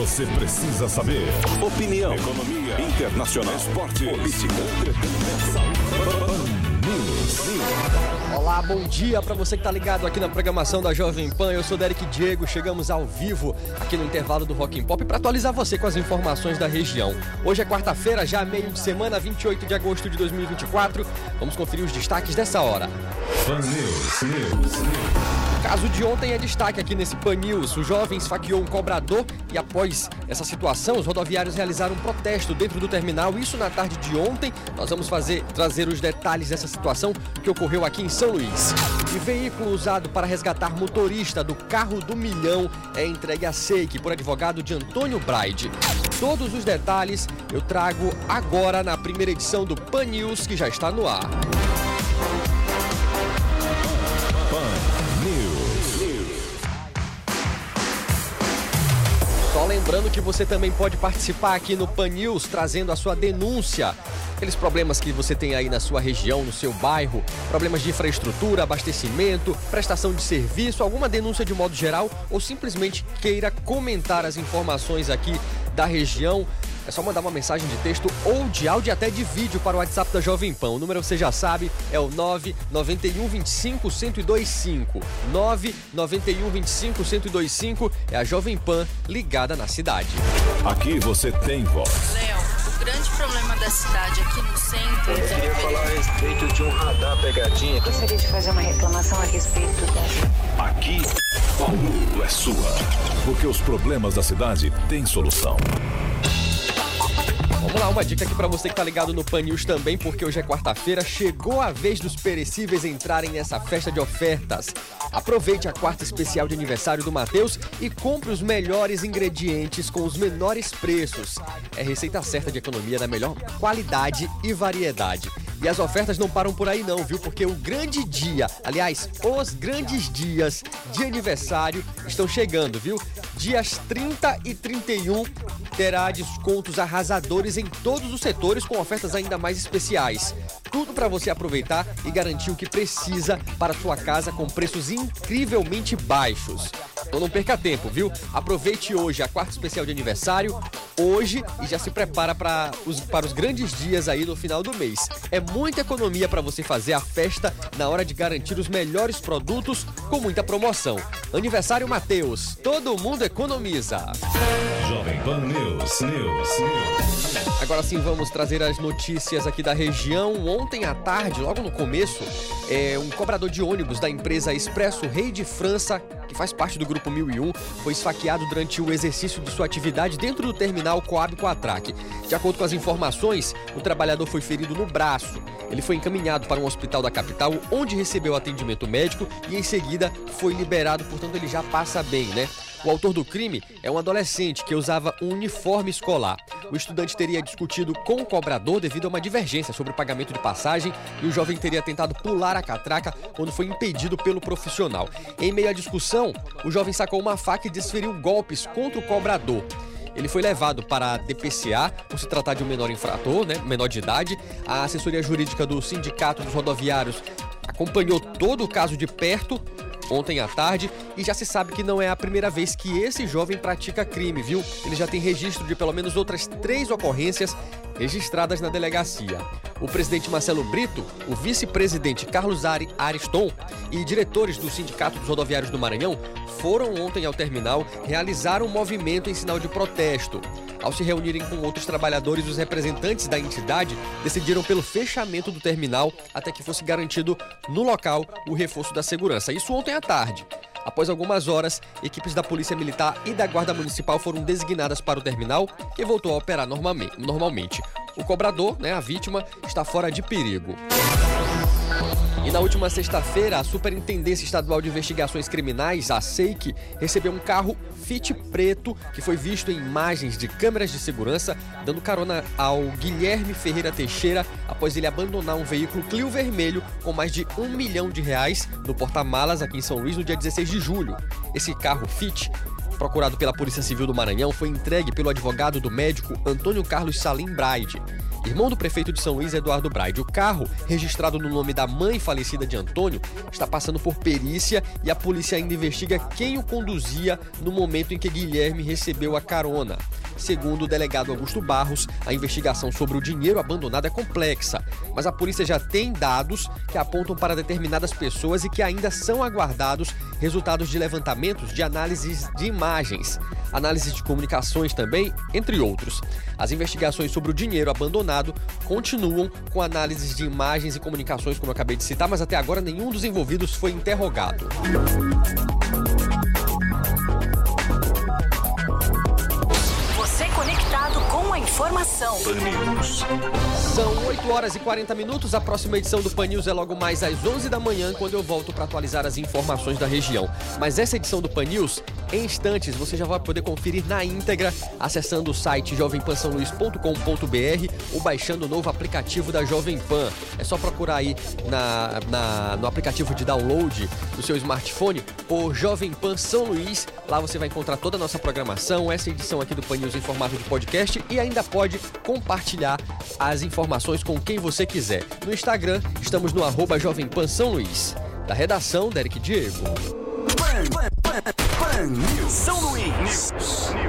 você precisa saber. Opinião, economia, internacional, esporte, política, entretenimento, saúde. Olá, bom dia para você que tá ligado aqui na programação da Jovem Pan. Eu sou Derek Diego, chegamos ao vivo aqui no intervalo do Rock and Pop para atualizar você com as informações da região. Hoje é quarta-feira, já meio de semana, 28 de agosto de 2024. Vamos conferir os destaques dessa hora. Pan News. O caso de ontem é destaque aqui nesse Pan News. O jovem esfaqueou um cobrador e após essa situação, os rodoviários realizaram um protesto dentro do terminal. Isso na tarde de ontem. Nós vamos trazer os detalhes dessa situação que ocorreu aqui em São Luís. E veículo usado para resgatar motorista do carro do milhão é entregue à SEIC por advogado de Antônio Braide. Todos os detalhes eu trago agora na primeira edição do Pan News, que já está no ar. Só lembrando que você também pode participar aqui no Pan News, trazendo a sua denúncia. Aqueles problemas que você tem aí na sua região, no seu bairro, problemas de infraestrutura, abastecimento, prestação de serviço, alguma denúncia de modo geral, ou simplesmente queira comentar as informações aqui da região. É só mandar uma mensagem de texto ou de áudio e até de vídeo para o WhatsApp da Jovem Pan. O número você já sabe, é o 991 25 1025. 991 25 1025 é a Jovem Pan ligada na cidade. Aqui você tem voz. Léo, o grande problema da cidade aqui no centro... Eu queria falar a respeito de um radar pegadinha. Gostaria de fazer uma reclamação a respeito da... Aqui, a Lu é sua. Porque os problemas da cidade têm solução. Vamos lá, uma dica aqui pra você que tá ligado no Pan News também, porque hoje é quarta-feira, chegou a vez dos perecíveis entrarem nessa festa de ofertas. Aproveite a quarta especial de aniversário do Mateus e compre os melhores ingredientes com os menores preços. É receita certa de economia da melhor qualidade e variedade. E as ofertas não param por aí não, viu? Porque o grande dia, aliás, os grandes dias de aniversário estão chegando, viu? Dias 30 e 31 terá descontos arrasadores em todos os setores com ofertas ainda mais especiais. Tudo para você aproveitar e garantir o que precisa para a sua casa com preços incrivelmente baixos. Então não perca tempo, viu? Aproveite hoje a quarta especial de aniversário, hoje, e já se prepara para os grandes dias aí no final do mês. É muita economia para você fazer a festa na hora de garantir os melhores produtos com muita promoção. Aniversário Mateus, todo mundo economiza. Jovem Pan News. Agora sim, vamos trazer as notícias aqui da região. Ontem à tarde, logo no começo, um cobrador de ônibus da empresa Expresso Rei de França, que faz parte do Grupo 1001, foi esfaqueado durante o exercício de sua atividade dentro do terminal Coab Coatrac. De acordo com as informações, o trabalhador foi ferido no braço. Ele foi encaminhado para um hospital da capital, onde recebeu atendimento médico e em seguida foi liberado, portanto ele já passa bem, né? O autor do crime é um adolescente que usava um uniforme escolar. O estudante teria discutido com o cobrador devido a uma divergência sobre o pagamento de passagem e o jovem teria tentado pular a catraca quando foi impedido pelo profissional. Em meio à discussão, o jovem sacou uma faca e desferiu golpes contra o cobrador. Ele foi levado para a DPCA por se tratar de um menor infrator, né, menor de idade. A assessoria jurídica do Sindicato dos Rodoviários acompanhou todo o caso de perto ontem à tarde e já se sabe que não é a primeira vez que esse jovem pratica crime, viu? Ele já tem registro de pelo menos outras 3 ocorrências registradas na delegacia. O presidente Marcelo Brito, o vice-presidente Carlos Ariston e diretores do Sindicato dos Rodoviários do Maranhão foram ontem ao terminal realizar um movimento em sinal de protesto. Ao se reunirem com outros trabalhadores, os representantes da entidade decidiram pelo fechamento do terminal até que fosse garantido no local o reforço da segurança. Isso ontem à tarde. Após algumas horas, equipes da Polícia Militar e da Guarda Municipal foram designadas para o terminal, que voltou a operar normalmente. O cobrador, a vítima, está fora de perigo. E na última sexta-feira, a Superintendência Estadual de Investigações Criminais, a SEIC, recebeu um carro Fit preto que foi visto em imagens de câmeras de segurança, dando carona ao Guilherme Ferreira Teixeira após ele abandonar um veículo Clio vermelho com mais de R$1 milhão no porta-malas aqui em São Luís no dia 16 de julho. Esse carro Fit, procurado pela Polícia Civil do Maranhão, foi entregue pelo advogado do médico Antônio Carlos Salim Braide. irmão do prefeito de São Luís, Eduardo Braide. O carro, registrado no nome da mãe falecida de Antônio, está passando por perícia e a polícia ainda investiga quem o conduzia no momento em que Guilherme recebeu a carona. Segundo o delegado Augusto Barros, a investigação sobre o dinheiro abandonado é complexa, mas a polícia já tem dados que apontam para determinadas pessoas e que ainda são aguardados resultados de levantamentos de análises de imagens, análise de comunicações também, entre outros. As investigações sobre o dinheiro abandonado continuam com análises de imagens e comunicações, como eu acabei de citar, mas até agora nenhum dos envolvidos foi interrogado. Conectado com a informação. São 8 horas e 40 minutos. A próxima edição do Pan News é logo mais às 11 da manhã, quando eu volto para atualizar as informações da região. Mas essa edição do Pan News, em instantes, você já vai poder conferir na íntegra acessando o site jovempansaoluís.com.br ou baixando o novo aplicativo da Jovem Pan. É só procurar aí no aplicativo de download do seu smartphone por Jovem Pan São Luís. Lá você vai encontrar toda a nossa programação, essa edição aqui do Pan News em formato de podcast, e ainda pode compartilhar as informações com quem você quiser. No Instagram, estamos no @Jovem Pan São Luís. Da redação, Derek Diego. Pan News São Luís.